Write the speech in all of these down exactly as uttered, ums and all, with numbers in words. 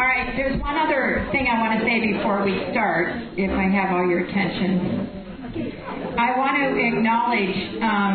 right, there's one other thing I want to say before we start, if I have all your attention. I want to acknowledge um,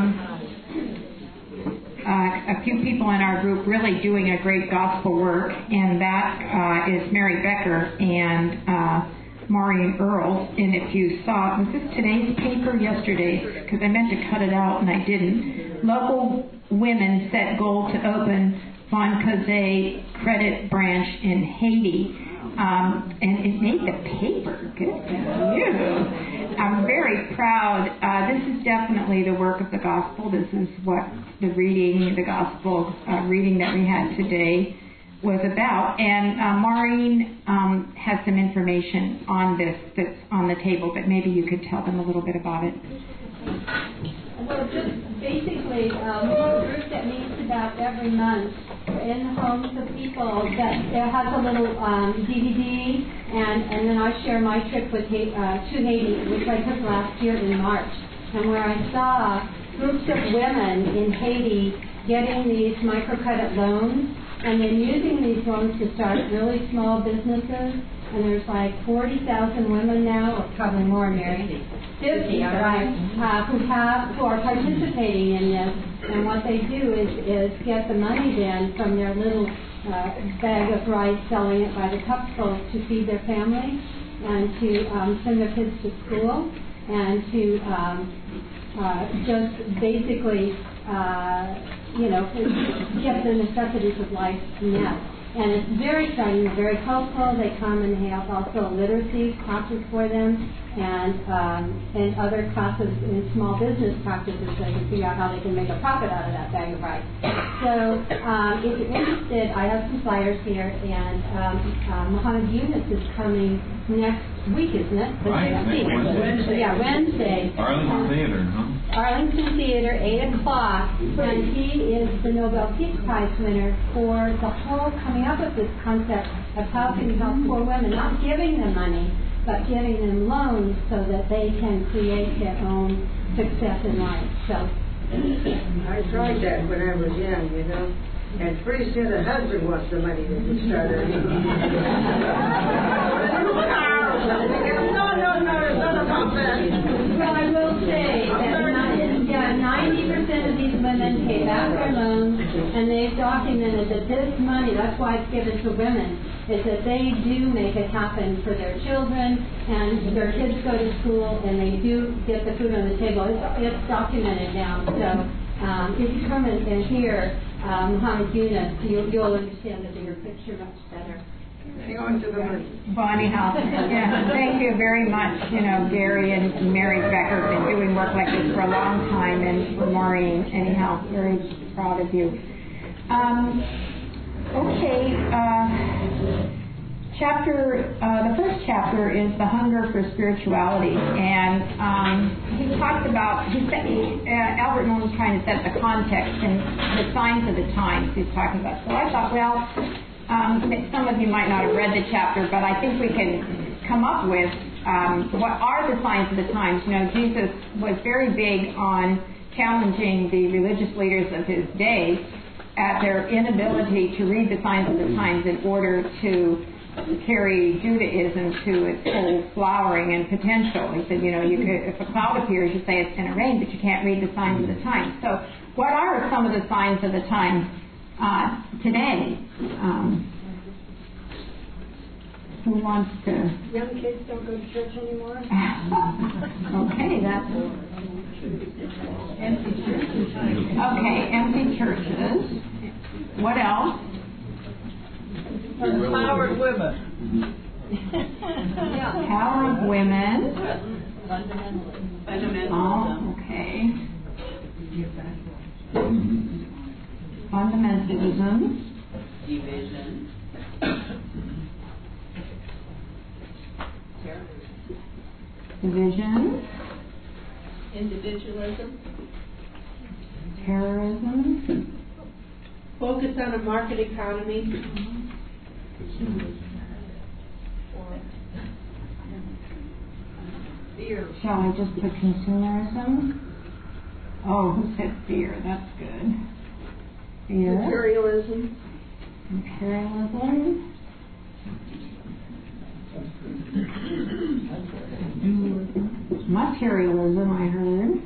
uh, a few people in our group really doing a great gospel work, and that uh, is Mary Becker and uh, Maureen Earls. And if you saw, was this today's paper? Yesterday's, because I meant to cut it out and I didn't. Local women set goal to open Bon Cosé credit branch in Haiti, um, and it made the paper. Good for you. I'm very proud. Uh, this is definitely the work of the gospel. This is what the reading, the gospel uh, reading that we had today was about. And uh, Maureen um, has some information on this that's on the table, but maybe you could tell them a little bit about it. Well, just basically, um, we're a group that meets about every month in the homes of people that there has a little um, D V D, and, and then I share my trip with uh, to Haiti, which I took last year in March, and where I saw groups of women in Haiti getting these microcredit loans, and then using these loans to start really small businesses. And there's like forty thousand women now, or probably more, Mary, fifty, right, uh, who have who are participating in this. And what they do is is get the money then from their little uh, bag of rice, selling it by the cupful to feed their family, and to um, send their kids to school, and to um, uh, just basically, uh, you know, get the necessities of life met. And it's very exciting, very helpful. They come and they have also literacy classes for them, and um, and other classes in small business practices so they can figure out how they can make a profit out of that bag of rice. So um, if you're interested, I have some flyers here, and um, uh, Muhammad Yunus is coming next week, isn't it? The right, sixteenth. Wednesday. Yeah, Wednesday. Arlington Theater, huh? Arlington Theater, eight o'clock, and he is the Nobel Peace Prize winner for the whole coming up with this concept of how can you help poor women, not giving them money, but giving them loans so that they can create their own success in life. So I tried that when I was young, you know, and pretty soon the husband wants the money that we started. No, no, no, it's not about that. Well, I will say that ninety percent of these women pay back their loans, and they've documented that this money, that's why it's given to women, is that they do make it happen for their children, and their kids go to school, and they do get the food on the table. It's, it's documented now. So um, if you come and, and hear um, Muhammad Yunus, you'll, you'll understand the bigger picture much better. Hang on to the money. Well, anyhow, yeah, thank you very much. You know, Gary and Mary Becker have been doing work like this for a long time, and for Maureen, anyhow, very proud of you. Um, okay, uh, chapter, uh, the first chapter is the hunger for spirituality, and um, he talks about, he said, uh, Albert Moon was trying to set the context and the signs of the times he's talking about. So I thought, well, Um, some of you might not have read the chapter, but I think we can come up with um, what are the signs of the times. You know, Jesus was very big on challenging the religious leaders of his day at their inability to read the signs of the times in order to carry Judaism to its full flowering and potential. He said, you know, you could, if a cloud appears, you say it's going to rain, but you can't read the signs of the times. So what are some of the signs of the times Uh, today? Um, who wants to? Young kids don't go to church anymore. Okay, that's empty churches. Okay, empty churches. What else? Empowered women. Yeah. Power of women. Fundamentalism. Oh, okay. Fundamentalism. Division. Division. Individualism. Terrorism. Focus on a market economy. Fear. Shall I just put consumerism? Oh, who said fear? That's good. Fear. Imperialism. Imperialism. Materialism, I heard.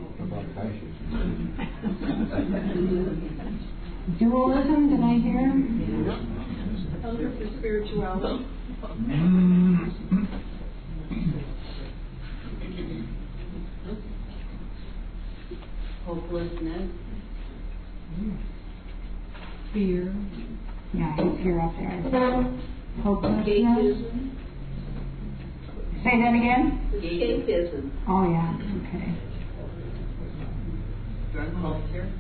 Dualism, did I hear? Hunger for spirituality. Hopelessness. Fear. Yeah, I hate fear out there. Hopelessness. Escapism. Say that again? Escapism. Oh, yeah, okay. Drug culture.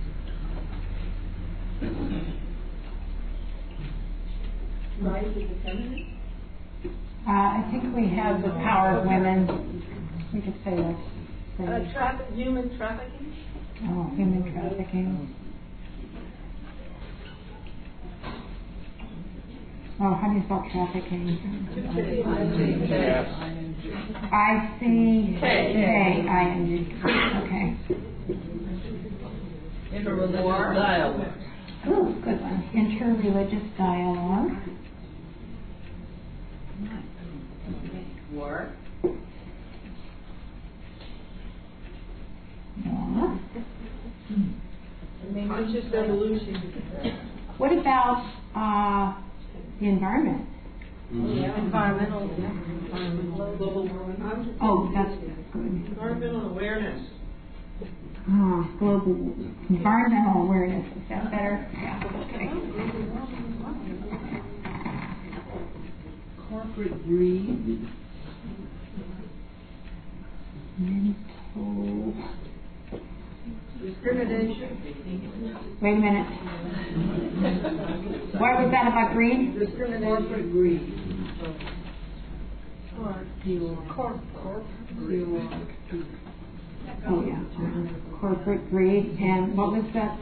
Rise of the feminine. Uh, I think we have the power of women. We could say that. Uh, traffic, human trafficking. Oh, human trafficking. Oh, how do you spell trafficking? I C K I N G. Okay. Interreligious dialogue. Ooh, good one. Interreligious dialogue. War. Yeah. Conscious evolution. What about uh, the environment? Yeah, environmental, environmental, global warming. Oh, that's good. Environmental awareness. Ah, global environmental awareness. Is that better? Yeah. Okay. Corporate greed. Mental. Discrimination. Wait a minute. What was that about greed? Discrimination. Corporate greed. Corp. Corp. Oh yeah. Uh-huh. Corporate greed. And what was that?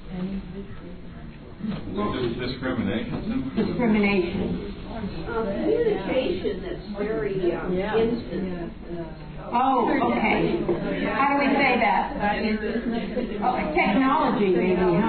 Discrimination. Discrimination. Um, communication that's very um, Yeah. instant. Oh, okay. How do we say that? Oh, technology, maybe, huh?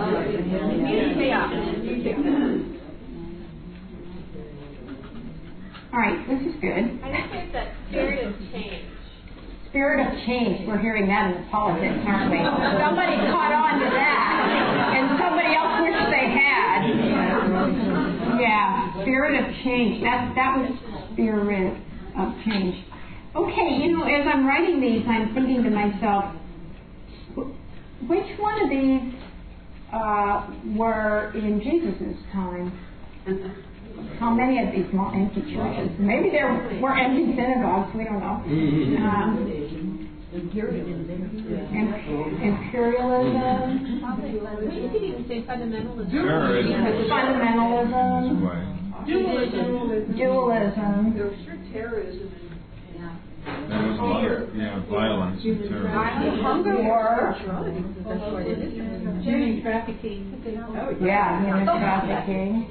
All right, this is good. I think there's that spirit of change. Spirit of change. We're hearing that in politics, aren't we? Somebody caught on to that, and somebody else wished they had. Yeah, spirit of change. That that was spirit of change. Okay, you know, as I'm writing these, I'm thinking to myself, which one of these uh, were in Jesus' time? How many of these were empty churches? Maybe there were empty synagogues, we don't know. Um, Imperialism. im- imperialism, You could even say fundamentalism. Sure, it's fundamentalism, Dualism. dualism. There was sure terrorism and There was a lot of, yeah, violence and terrorism. hunger. War. Human trafficking. Yeah, human trafficking,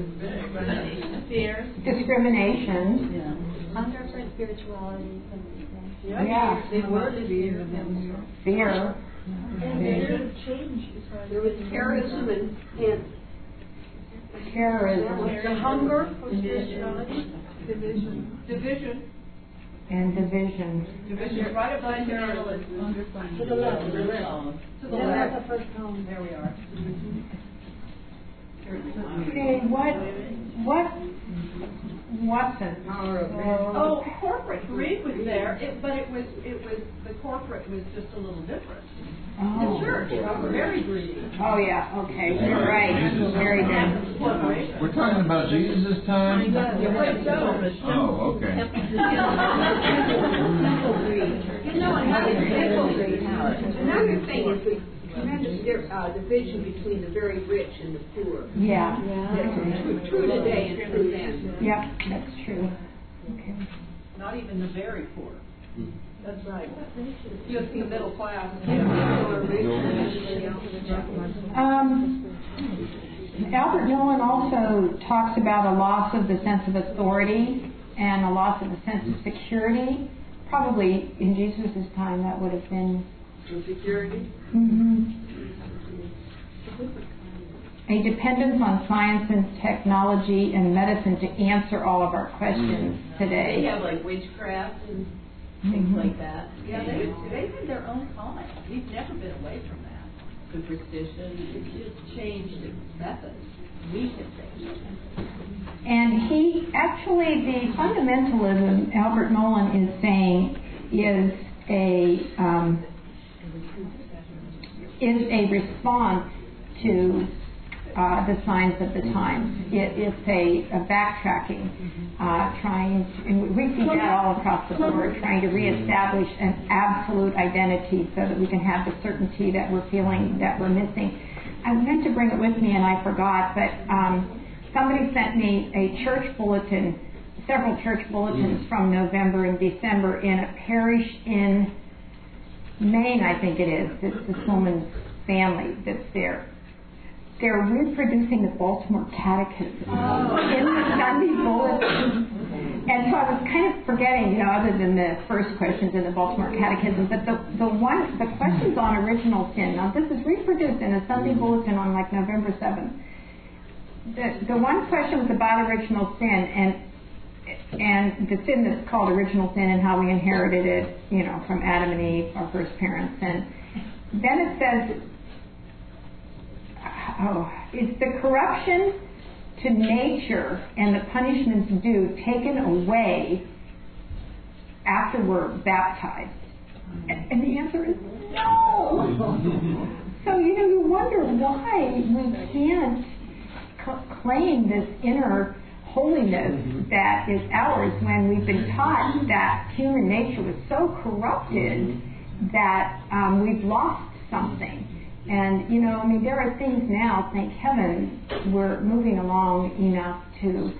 Fear. discrimination, Hunger for spirituality. yeah, They were the fear. fear, There was terrorism and, and terrorism, the hunger for spirituality. Division. Division. and division. Division. Right above terrorism. To the left, to the left. To the left. The first column. There we are. Okay, what, what, Watson? Oh, corporate greed was there, it, but it was, it was, the corporate was just a little different. Oh. The church was very greedy. Oh, yeah, okay, you're right, very good. We're talking about Jesus' time? Oh, okay. You know, another another thing is the tremendous uh, division between the very rich and the poor. Yeah. That's true, true today and true then. Yep, that's true. Okay. Not even the very poor. That's right. Just the middle class. Um, Albert Nolan also talks about a loss of the sense of authority and a loss of the sense of security. Probably in Jesus' time that would have been Security. mm-hmm. a dependence on science and technology and medicine to answer all of our questions They today. have like witchcraft and things like that. Yeah, they, they had their own time. We've never been away from that. Superstition, it's just changed its methods. We can change it. And he, actually, the fundamentalism Albert Nolan is saying is a, um, is a response to uh, the signs of the times. It, it's a, a backtracking, uh, trying to, and we see that all across the board, trying to reestablish an absolute identity so that we can have the certainty that we're feeling that we're missing. I meant to bring it with me and I forgot, but um, somebody sent me a church bulletin, several church bulletins from November and December in a parish in Maine, I think it is. It's this woman's family that's there. They're reproducing the Baltimore Catechism oh. in the Sunday bulletin. And so I was kind of forgetting, you know, other than the first questions in the Baltimore Catechism, but the, the one, the questions on original sin. Now, this is reproduced in a Sunday bulletin on like November seventh. The, the one question was about original sin and and the sin that's called original sin and how we inherited it, you know, from Adam and Eve, our first parents. And then it says, oh, is the corruption to nature and the punishments due taken away after we're baptized? And, and the answer is no. So, you know, you wonder why we can't c- claim this inner holiness that is ours when we've been taught that human nature was so corrupted that um, we've lost something. And, you know, I mean, there are things now, thank heaven, we're moving along enough to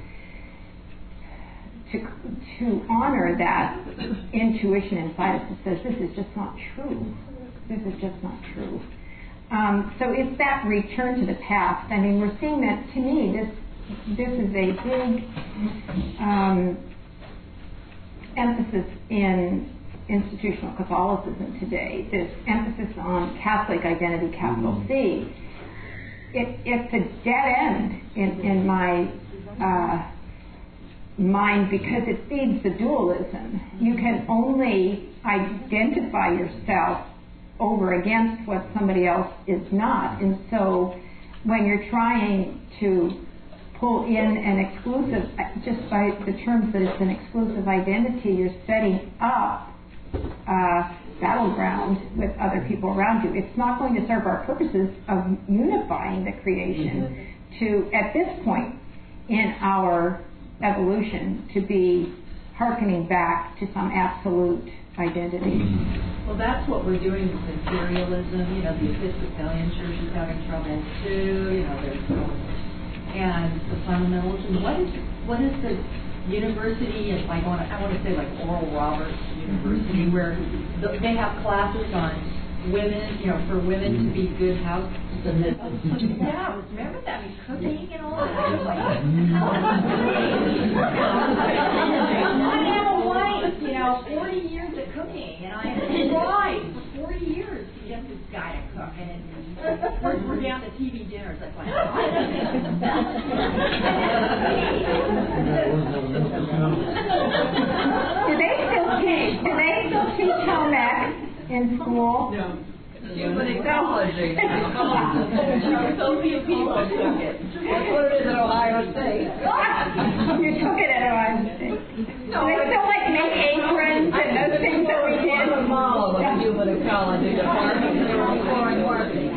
to to honor that intuition inside us that says this is just not true. This is just not true. Um, so it's that return to the past. I mean, we're seeing that, to me, this this is a big um, emphasis in institutional Catholicism today, this emphasis on Catholic identity, capital C. It, it's a dead end in, in my uh, mind because it feeds the dualism. You can only identify yourself over against what somebody else is not. And so when you're trying to pull in an exclusive, just by the terms that it's an exclusive identity, you're setting up uh, battleground with other people around you. It's not going to serve our purposes of unifying the creation to, at this point in our evolution, to be hearkening back to some absolute identity. Well, that's what we're doing with imperialism. You know, the Episcopalian Church is having trouble too. You know, there's and the fundamentalism. What is what is the university? If I want to, I want to say like Oral Roberts University, where the, they have classes on women. You know, for women to be good house submissive. Yeah, remember that? I mean, cooking and all that. I was like, I am a wife. You know, forty years of cooking, and I tried for forty years to get this guy to cook, and we're, we're down to T V dinners. That's like, do they still teach? Do they still teach home ec in school? no. Human ecology. So few people took it. That's what it is at Ohio State. You took it at Ohio State. No, they still like make aprons and those things that we did. The model of human ecology department. They were pouring marketing.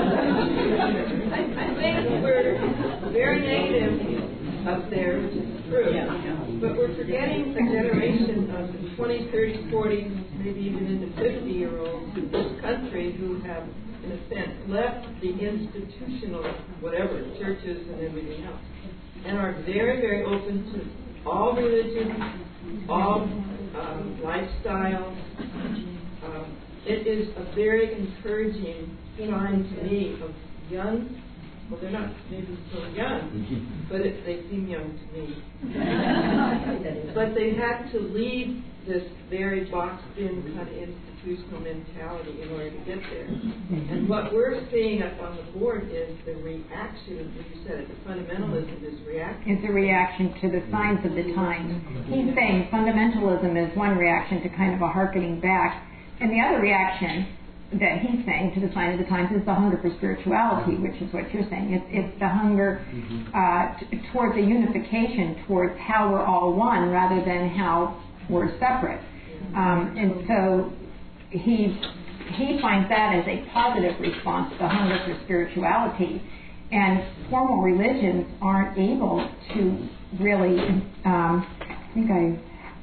I think we're very negative up there, which is true. But we're forgetting a generation of twenty, thirty, forty, maybe even into fifty-year-olds in this country who have, in a sense, left the institutional, whatever, churches and everything else, and are very, very open to all religions, all um, lifestyles. Um, it is a very encouraging sign to me of young. Well, they're not maybe so young, but it, they seem young to me. But they had to leave this very boxed-in kind of institution institutional mentality in order to get there. And what we're seeing up on the board is the reaction, as you said, the fundamentalism is reacting. It's a reaction to the signs of the times. He's saying fundamentalism is one reaction to kind of a hearkening back, and the other reaction that he's saying to the sign of the times is the hunger for spirituality, which is what you're saying. It's, it's the hunger uh, t- towards a unification, towards how we're all one rather than how we're separate. Um, and so he he finds that as a positive response to the hunger for spirituality. And formal religions aren't able to really, um, I think I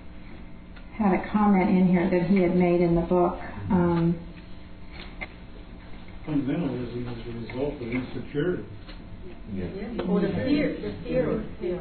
had a comment in here that he had made in the book. Um, Fundamentalism is a result of insecurity. Yeah. Or the fear, the fear of fear.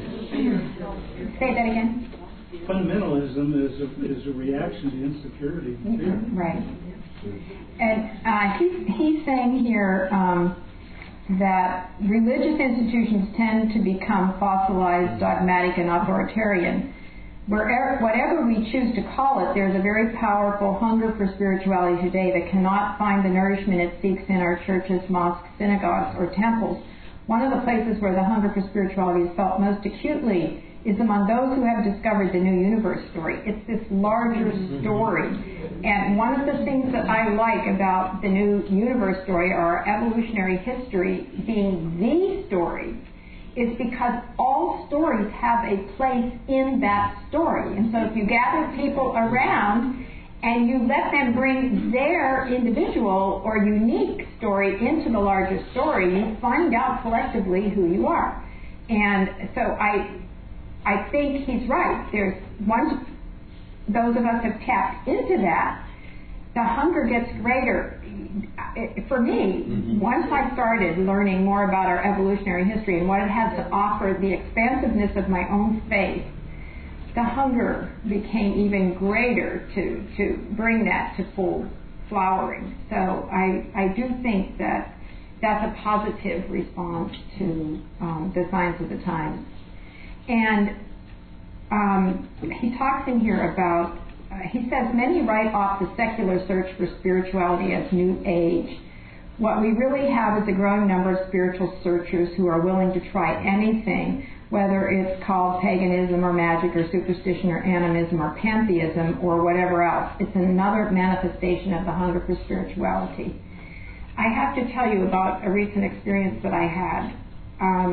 Say that again. Fundamentalism is a, is a reaction to insecurity and fear. Right. And uh, he's, he's saying here um, that religious institutions tend to become fossilized, dogmatic, and authoritarian. Wherever, whatever we choose to call it, there's a very powerful hunger for spirituality today that cannot find the nourishment it seeks in our churches, mosques, synagogues, or temples. One of the places where the hunger for spirituality is felt most acutely is among those who have discovered the new universe story. It's this larger story. And one of the things that I like about the new universe story, or our evolutionary history being the story, is because all stories have a place in that story. And so if you gather people around and you let them bring their individual or unique story into the larger story, you find out collectively who you are. And so I I think he's right. There's once those of us have tapped into that, the hunger gets greater. For me, mm-hmm. once I started learning more about our evolutionary history and what it has to offer, the expansiveness of my own faith, the hunger became even greater to, to bring that to full flowering. So I, I do think that that's a positive response to um, the signs of the times. And um, he talks in here about Uh, he says many write off the secular search for spirituality as New Age. What we really have is a growing number of spiritual searchers who are willing to try anything, whether it's called paganism or magic or superstition or animism or pantheism or whatever else. It's another manifestation of the hunger for spirituality. I have to tell you about a recent experience that I had. Um,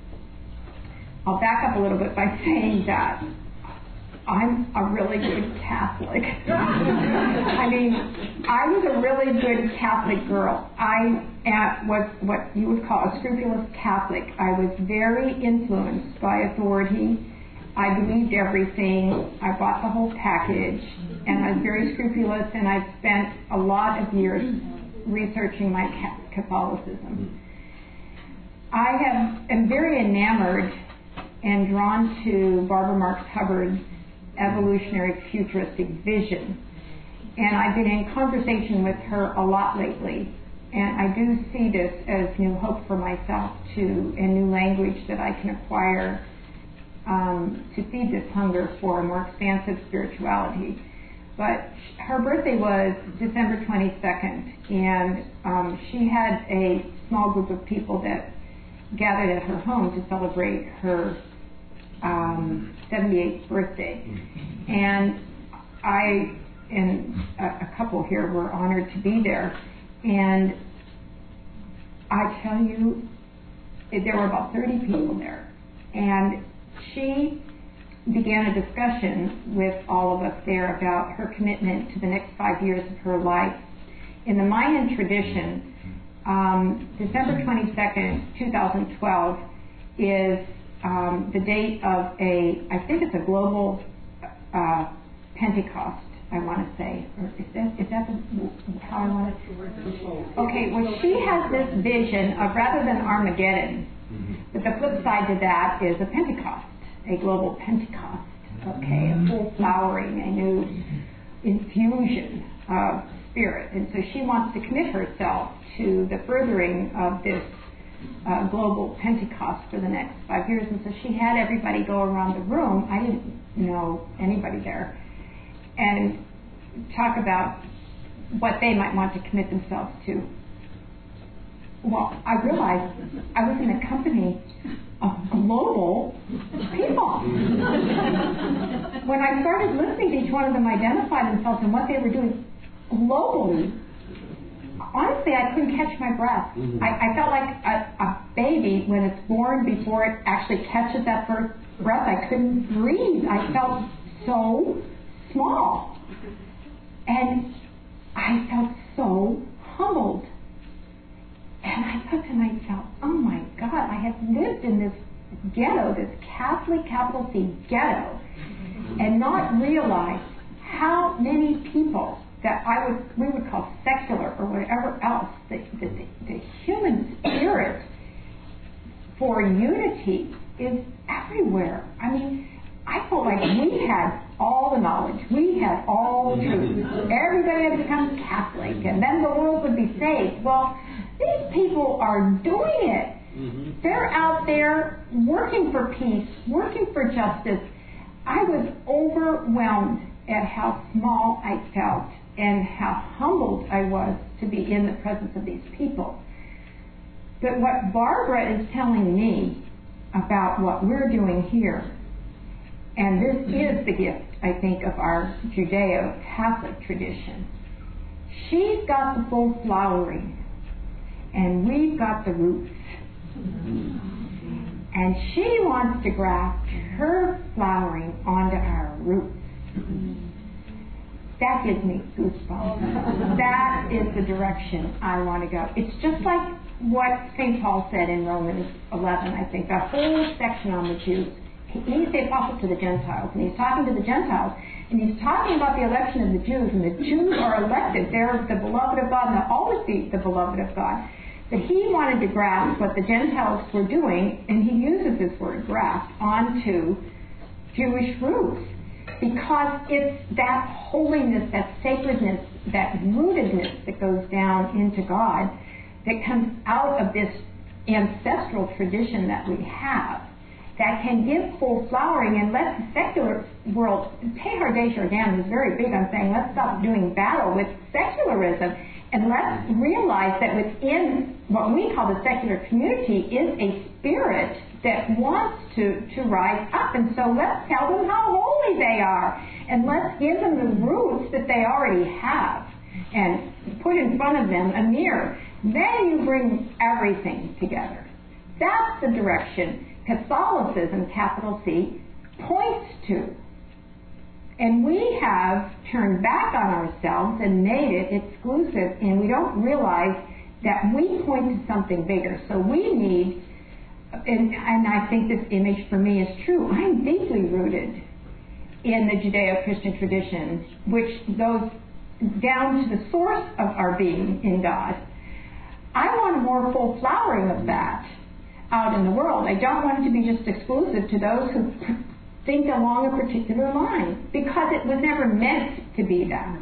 I'll back up a little bit by saying that I'm a really good Catholic. I mean, I was a really good Catholic girl. I am what what you would call a scrupulous Catholic. I was very influenced by authority. I believed everything. I bought the whole package, and I was very scrupulous. And I spent a lot of years researching my Catholicism. I have am very enamored and drawn to Barbara Marx Hubbard's evolutionary futuristic vision. And I've been in conversation with her a lot lately. And I do see this as new hope for myself too, and new language that I can acquire um, to feed this hunger for a more expansive spirituality. But her birthday was December twenty-second, and um, she had a small group of people that gathered at her home to celebrate her Um, seventy-eighth birthday. And I and a, a couple here were honored to be there. And I tell you, there were about thirty people there. And she began a discussion with all of us there about her commitment to the next five years of her life. In the Mayan tradition, um, December twenty-second, twenty twelve is Um, the date of a, I think it's a global uh, Pentecost, I want to say. Or is that, is that the, how I want to Okay, well, she has this vision of rather than Armageddon, but the flip side to that is a Pentecost, a global Pentecost, okay, a full flowering, a new infusion of spirit. And so she wants to commit herself to the furthering of this Uh, global Pentecost for the next five years. And so she had everybody go around the room. I didn't know anybody there. And talk about what they might want to commit themselves to. Well, I realized I was in a company of global people. When I started listening to each one of them identify themselves and what they were doing globally, honestly, I couldn't catch my breath. Mm-hmm. I, I felt like a, a baby when it's born before it actually catches that first breath. I couldn't breathe. I felt so small. And I felt so humbled. And I thought to myself, oh my God, I have lived in this ghetto, this Catholic, capital C, ghetto, and not realized how many people that I would, we would call secular or whatever else, the, the, the human spirit for unity is everywhere. I mean, I felt like we had all the knowledge. We had all the truth. Everybody had become Catholic, and then the world would be saved. Well, these people are doing it. Mm-hmm. They're out there working for peace, working for justice. I was overwhelmed at how small I felt and how humbled I was to be in the presence of these people. But what Barbara is telling me about what we're doing here, and this is the gift, I think, of our Judeo-Catholic tradition. She's got the full flowering, and we've got the roots. And she wants to graft her flowering onto our roots. That gives me goosebumps. That is the direction I want to go. It's just like what Saint Paul said in Romans eleven, I think, the whole section on the Jews. He's the apostle to the Gentiles, and he's talking to the Gentiles, and he's talking about the election of the Jews, and the Jews are elected. They're the beloved of God, and they'll always be the beloved of God. But he wanted to grasp what the Gentiles were doing, and he uses this word, graft, onto Jewish roots. Because it's that holiness, that sacredness, that rootedness that goes down into God that comes out of this ancestral tradition that we have that can give full flowering and let the secular world, Teilhard de Chardin was very big on saying, let's stop doing battle with secularism and let's realize that within what we call the secular community is a spirit that wants to, to rise up. And so let's tell them how holy they are. And let's give them the roots that they already have and put in front of them a mirror. Then you bring everything together. That's the direction Catholicism, capital C, points to. And we have turned back on ourselves and made it exclusive, and we don't realize that we point to something bigger. So we need, and, and I think this image for me is true, I'm deeply rooted in the Judeo-Christian tradition, which goes down to the source of our being in God. I want a more full flowering of that out in the world. I don't want it to be just exclusive to those who think along a particular line, because it was never meant to be that.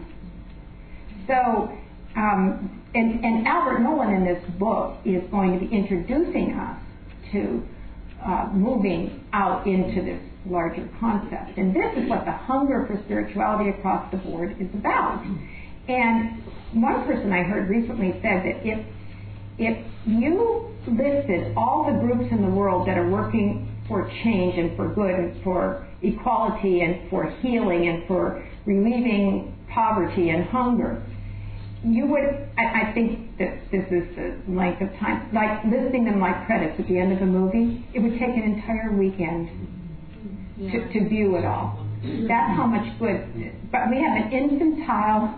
So, um, and, and Albert Nolan in this book is going to be introducing us to uh, moving out into this larger concept. And this is what the hunger for spirituality across the board is about. And one person I heard recently said that if if you listed all the groups in the world that are working for change and for good and for equality and for healing and for relieving poverty and hunger, you would, I, I think that this is the length of time, like listing them like credits at the end of a movie, it would take an entire weekend yeah. to, to view it all. That's how much good. But we have an infantile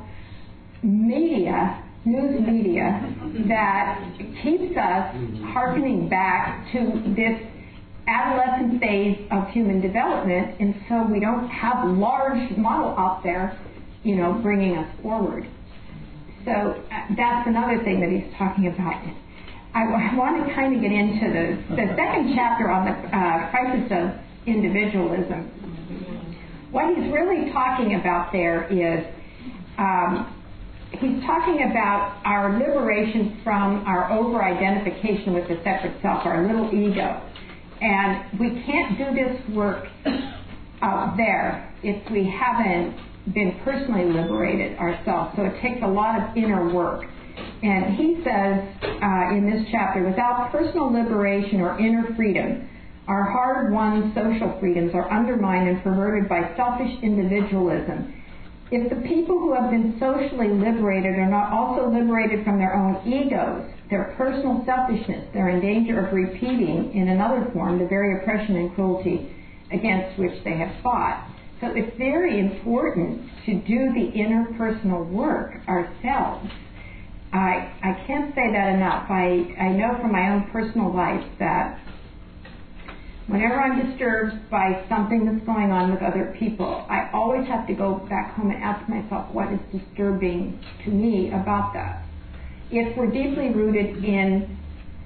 media, news media, that keeps us hearkening back to this adolescent phase of human development, and so we don't have a large model out there, you know, bringing us forward. So uh, that's another thing that he's talking about. I, I want to kind of get into the, the second chapter on the uh, crisis of individualism. What he's really talking about there is um, he's talking about our liberation from our over-identification with the separate self, our little ego. And we can't do this work out there if we haven't been personally liberated ourselves. So it takes a lot of inner work. And he says uh, in this chapter, without personal liberation or inner freedom, our hard-won social freedoms are undermined and perverted by selfish individualism. If the people who have been socially liberated are not also liberated from their own egos, their personal selfishness, they're in danger of repeating in another form the very oppression and cruelty against which they have fought. So it's very important to do the interpersonal work ourselves. I, I can't say that enough. I, I know from my own personal life that whenever I'm disturbed by something that's going on with other people, I always have to go back home and ask myself what is disturbing to me about that. If we're deeply rooted in,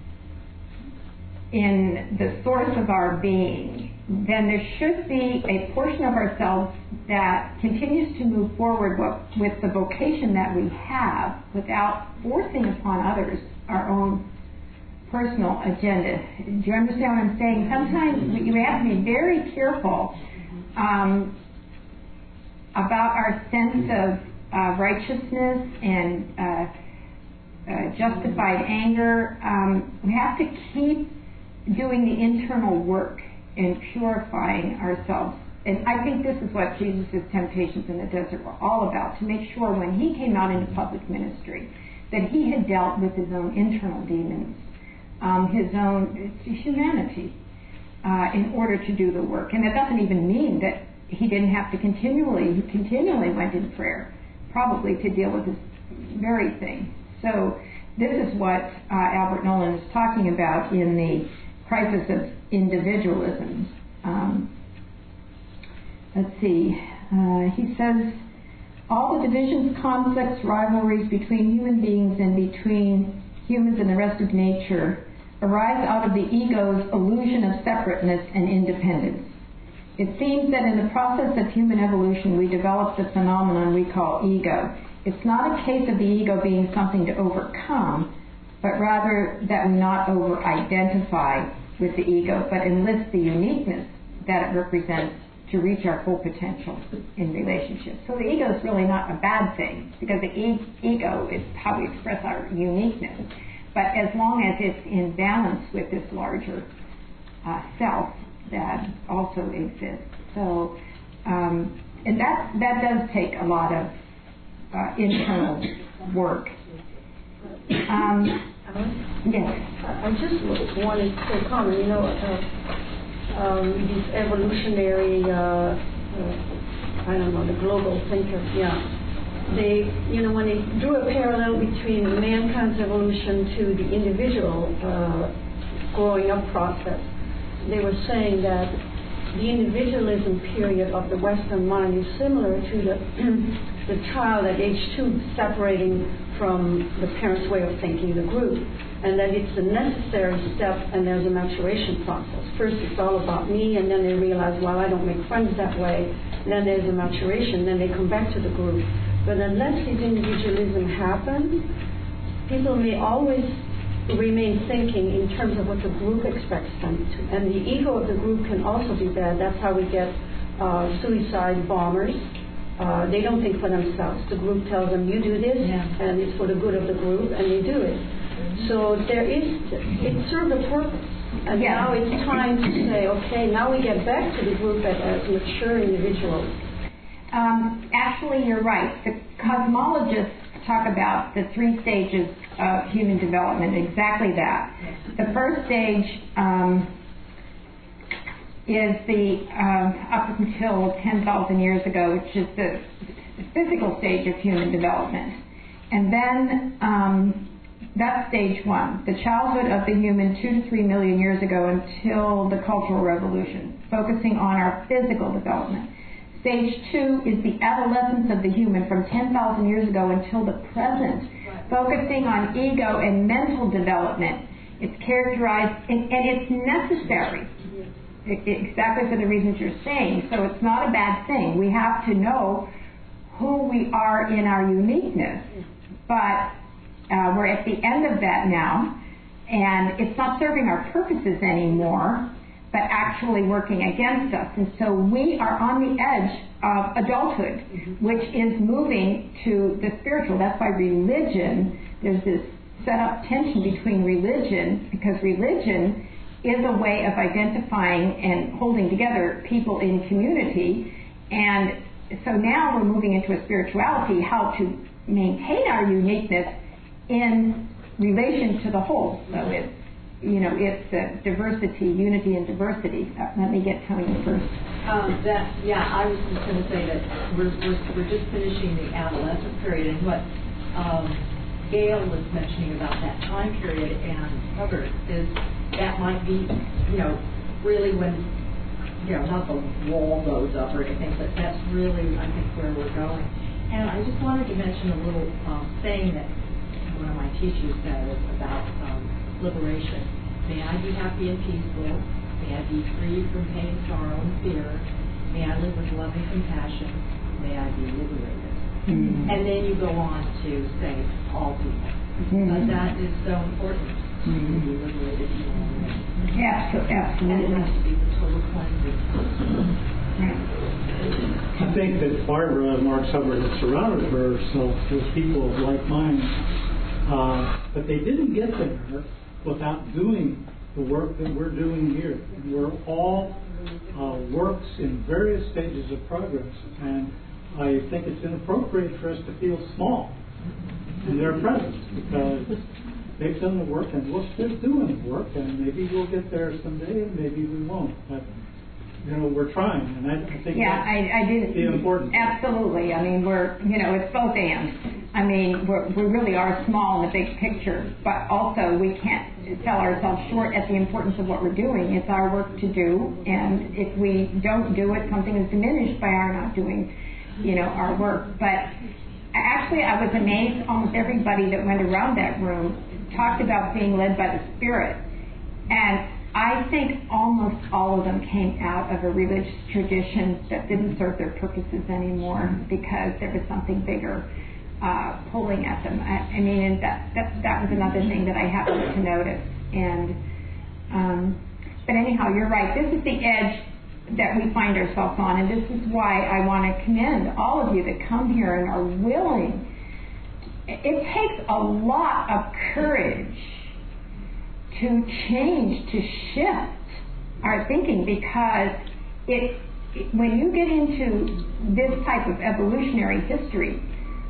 in the source of our being, then there should be a portion of ourselves that continues to move forward with the vocation that we have without forcing upon others our own personal agenda. Do you understand what I'm saying? Sometimes we have to be very careful um, about our sense of uh, righteousness and uh, uh, justified anger. Um, we have to keep doing the internal work and purifying ourselves. And I think this is what Jesus' temptations in the desert were all about, to make sure when he came out into public ministry that he had dealt with his own internal demons, um, his own humanity, uh, in order to do the work. And that doesn't even mean that he didn't have to continually, he continually went in prayer, probably to deal with this very thing. So this is what uh, Albert Nolan is talking about in the crisis of individualism. Um, let's see. Uh, he says, all the divisions, conflicts, rivalries between human beings and between humans and the rest of nature arise out of the ego's illusion of separateness and independence. It seems that in the process of human evolution, we develop the phenomenon we call ego. It's not a case of the ego being something to overcome, but rather that we not over-identify with the ego, but enlist the uniqueness that it represents to reach our full potential in relationships. So the ego is really not a bad thing, because the e- ego is how we express our uniqueness. But as long as it's in balance with this larger uh, self that also exists. So, um, and that, that does take a lot of uh, internal work. Um, Yes. I just wanted to comment, you know, uh, um, these evolutionary, uh, uh, I don't know, the global thinkers, yeah. They, you know, when they drew a parallel between mankind's evolution to the individual uh, growing up process, they were saying that the individualism period of the Western mind is similar to the, the child at age two separating from the parents' way of thinking, the group, and that it's a necessary step and there's a maturation process. First it's all about me, and then they realize, well, I don't make friends that way, and then there's a maturation, then they come back to the group. But unless this individualism happens, people may always remain thinking in terms of what the group expects them to. And the ego of the group can also be bad. That's how we get uh, suicide bombers. Uh, they don't think for themselves. The group tells them, you do this, yeah. and it's for the good of the group, and they do it. Mm-hmm. So there is, it served a purpose. And yeah. now it's time to say, okay, now we get back to the group as, as mature individuals. Um, actually, you're right. The cosmologists talk about the three stages of human development, exactly that. The first stage um, is the uh, up until ten thousand years ago, which is the physical stage of human development. And then um, that's stage one, the childhood of the human two to three million years ago until the Cultural Revolution, focusing on our physical development. Stage two is the adolescence of the human from ten thousand years ago until the present, focusing on ego and mental development. It's characterized, and, and it's necessary, it, it, exactly for the reasons you're saying. So it's not a bad thing. We have to know who we are in our uniqueness, but uh, we're at the end of that now, and it's not serving our purposes anymore. but actually working against us. And so we are on the edge of adulthood, which is moving to the spiritual. That's why religion, there's this set up tension between religion, because religion is a way of identifying and holding together people in community. And so now we're moving into a spirituality, how to maintain our uniqueness in relation to the whole. So it's, you know, it's uh, diversity, unity and diversity. Uh, let me get Tony first. Um, that, yeah, I was just going to say that we're, we're, we're just finishing the adolescent period, and what um, Gail was mentioning about that time period and Hubbard is that might be, you know, really when, you know, not the wall goes up or anything, but that's really, I think, where we're going. And I just wanted to mention a little um, saying that one of my teachers said about um, liberation. May I be happy and peaceful. May I be free from pain, sorrow, and fear. May I live with love and compassion. May I be liberated. Mm-hmm. And then you go on to say all people. Mm-hmm. But that is so important mm-hmm. to be liberated from all men. Yeah, so absolutely. And it has to be the total cleansing. I think that Barbara Marx Hubbard had surrounded herself with people of like minds, uh, but they didn't get there without doing the work that we're doing here. We're all uh, works in various stages of progress, and I think it's inappropriate for us to feel small in their presence, because they've done the work and look, they're doing the work, and maybe we'll get there someday, and maybe we won't. But you know, we're trying, and I, I think yeah, that's I, I did the important. Absolutely. I mean, we're, you know, it's both and. I mean, we're, we really are small in the big picture, but also we can't sell ourselves short at the importance of what we're doing. It's our work to do, and if we don't do it, something is diminished by our not doing, you know, our work. But actually, I was amazed. Almost everybody that went around that room talked about being led by the Spirit, and I think almost all of them came out of a religious tradition that didn't serve their purposes anymore because there was something bigger uh, pulling at them. I, I mean, and that, that that was another thing that I happened to notice. And um, but anyhow, you're right. This is the edge that we find ourselves on, and this is why I want to commend all of you that come here and are willing. It takes a lot of courage to change, to shift our thinking, because it, it when you get into this type of evolutionary history,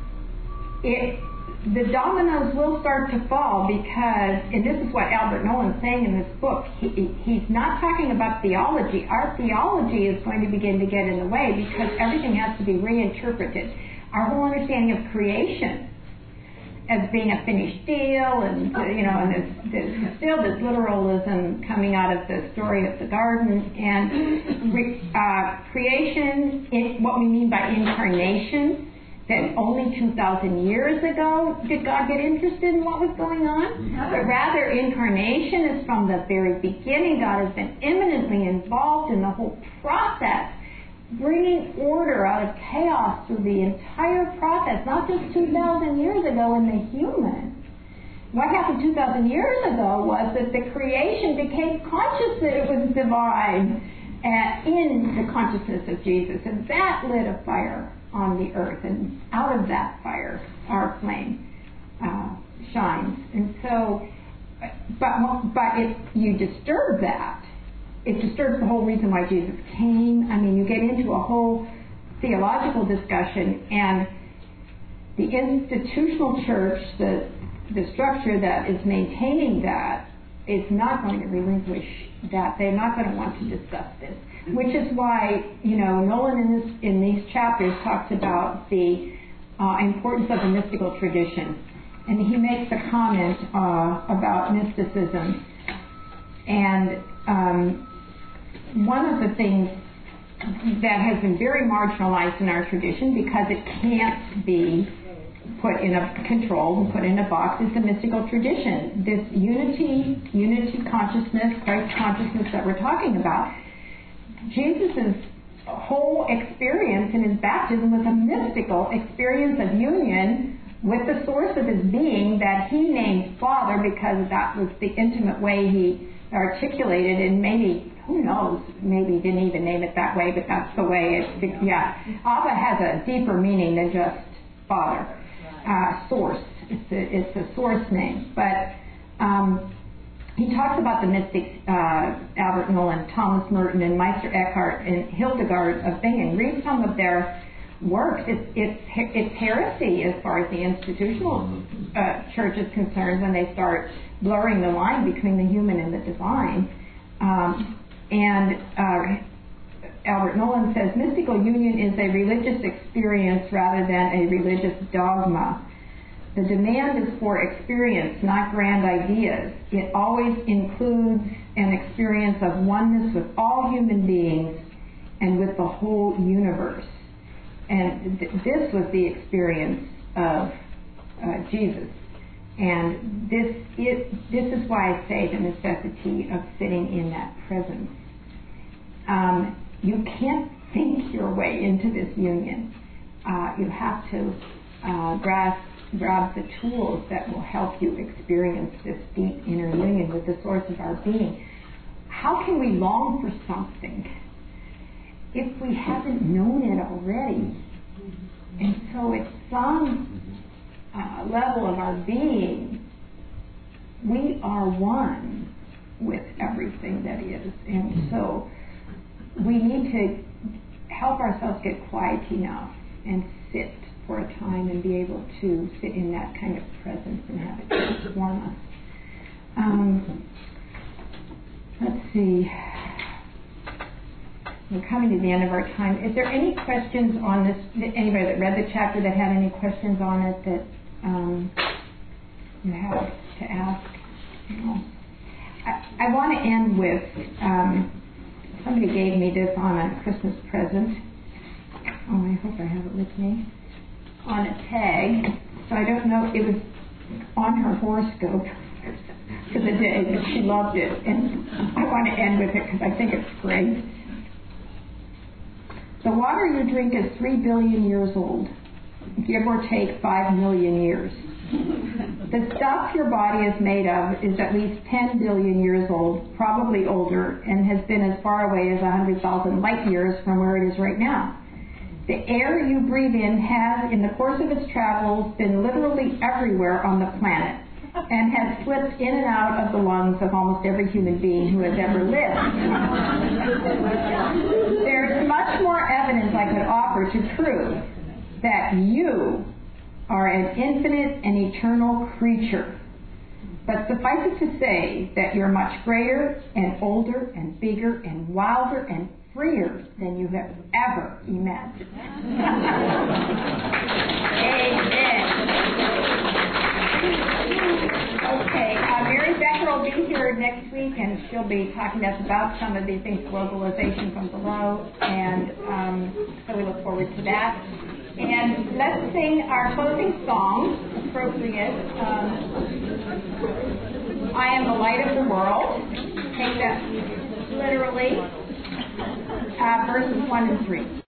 it the dominoes will start to fall, because, and this is what Albert Nolan's saying in this book, he, he's not talking about theology. Our theology is going to begin to get in the way because everything has to be reinterpreted. Our whole understanding of creation as being a finished deal, and you know, and there's, there's still this literalism coming out of the story of the garden, and re, uh, creation, in, what we mean by incarnation, that only two thousand years ago did God get interested in what was going on, but rather incarnation is from the very beginning. God has been eminently involved in the whole process, bringing order out of chaos through the entire process, not just two thousand years ago in the human. What happened two thousand years ago was that the creation became conscious that it was divine uh, in the consciousness of Jesus, and that lit a fire on the earth, and out of that fire our flame uh, shines. And so, but, but if you disturb that, it disturbs the whole reason why Jesus came. I mean, you get into a whole theological discussion, and the institutional church, the the structure that is maintaining that, is not going to relinquish that. They're not going to want to discuss this, which is why, you know, Nolan in this in these chapters talks about the uh, importance of the mystical tradition, and he makes a comment uh, about mysticism, and um, one of the things that has been very marginalized in our tradition, because it can't be put in a control and put in a box, is the mystical tradition. This unity, unity consciousness, Christ consciousness that we're talking about. Jesus' whole experience in his baptism was a mystical experience of union with the source of his being that he named Father, because that was the intimate way he articulated, and maybe who knows, maybe didn't even name it that way, but that's the way it, yeah. Abba has a deeper meaning than just Father. Uh, source. It's a, it's a source name. But um, he talks about the mystics, uh, Albert Nolan, Thomas Merton, and Meister Eckhart, and Hildegard of Bingen. Read some of their works. It's, it's, it's heresy as far as the institutional uh, church is concerned when they start blurring the line between the human and the divine. Um, and uh, Albert Nolan says, mystical union is a religious experience rather than a religious dogma. The demand is for experience, not grand ideas. It always includes an experience of oneness with all human beings and with the whole universe. And th- this was the experience of uh, Jesus. And this is, this is why I say the necessity of sitting in that presence. Um, you can't think your way into this union. Uh, you have to uh, grasp, grab the tools that will help you experience this deep inner union with the source of our being. How can we long for something if we haven't known it already? And so at some uh, level of our being, we are one with everything that is. And so we need to help ourselves get quiet enough and sit for a time and be able to sit in that kind of presence and have it transform us. Um, let's see. We're coming to the end of our time. Is there any questions on this? Anybody that read the chapter that had any questions on it that um, you have to ask? No. I, I want to end with, um, somebody gave me this on a Christmas present. Oh, I hope I have it with me. On a tag. So I don't know, it was on her horoscope for the day, but she loved it. And I want to end with it because I think it's great. The water you drink is three billion years old, give or take five million years. The stuff your body is made of is at least ten billion years old, probably older, and has been as far away as one hundred thousand light years from where it is right now. The air you breathe in has, in the course of its travels, been literally everywhere on the planet and has slipped in and out of the lungs of almost every human being who has ever lived. There's much more evidence I could offer to prove that you are an infinite and eternal creature. But suffice it to say that you're much greater and older and bigger and wilder and freer than you have ever imagined. Amen. Okay, uh, Mary Becker will be here next week, and she'll be talking to us about some of these things, globalization from below, and um, so we look forward to that. And let's sing our closing song, appropriate. Um, I am the light of the world. Take that literally. Uh, verses one and three.